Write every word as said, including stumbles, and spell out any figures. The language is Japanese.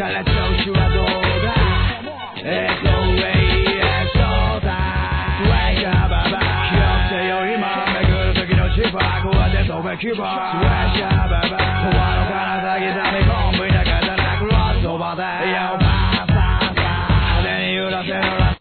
から調子はどうだえっと上へそうだ Wake up ババ気をつけよ今巡る時のチッパーこうやって飛べキーパー Wake up ババ怖のから先だめこ